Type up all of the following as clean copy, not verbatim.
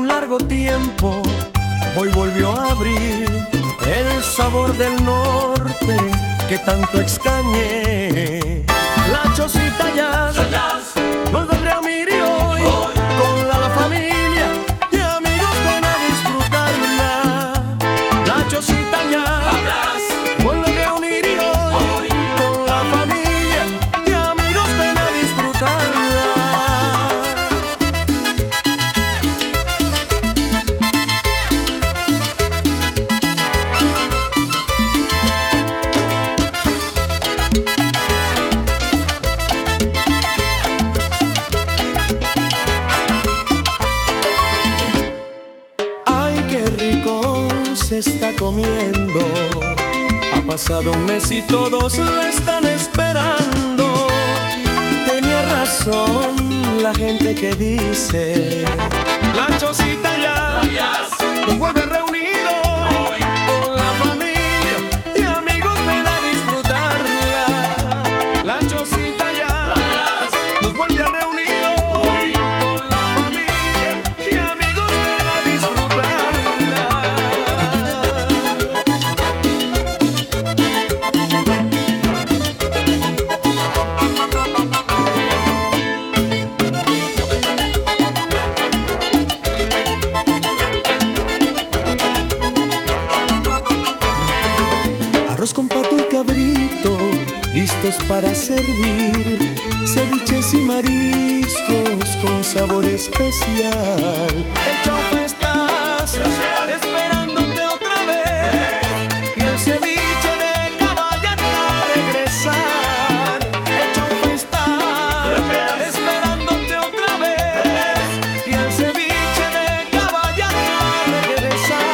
un largo tiempo, hoy volvió a abrir el sabor del norte que tanto extrañé. La Chocita Jazz vuelve a unir hoy con la familia y amigos van a disfrutarla. La Chocita Jazz vuelve a unir hoy con la familia y amigos van a disfrutarla. Se está comiendo, ha pasado un mes y todos la están esperando. Tenía razón la gente que dice: la Chocita Jazz nos vuelve reunidos con la familia y amigos ven a disfrutarla. La Chocita Jazz nos vuelve a reunir hoy con la familia y amigos ven a disfrutarla. Arroz con pato y cabrito, listos para servir. Ceviches y mariscos con sabor especial. El chaufa estás esperándote otra vez y el ceviche de caballa a regresar. El chaufa está esperándote otra vez y el ceviche de caballa a regresar.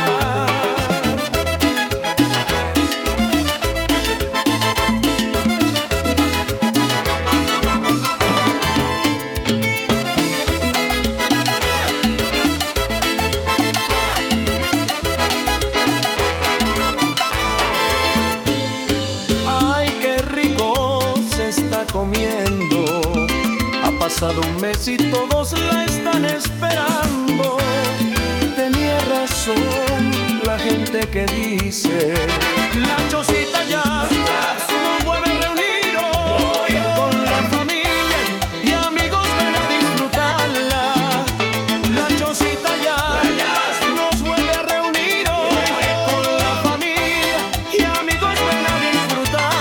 Comiendo, ha pasado un mes y todos la están esperando. Tenía razón la gente que dice: la Chocita Jazz nos vuelve a reunir hoy con la familia y amigos ven a disfrutarla. La Chocita Jazz nos vuelve a reunir hoy con la familia y amigos ven a disfrutarla.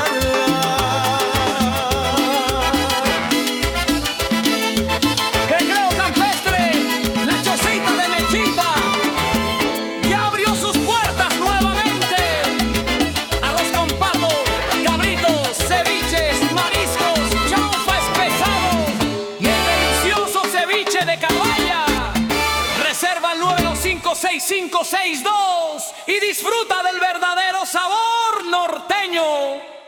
De caballa, reserva el 9256562 y disfruta del verdadero sabor norteño.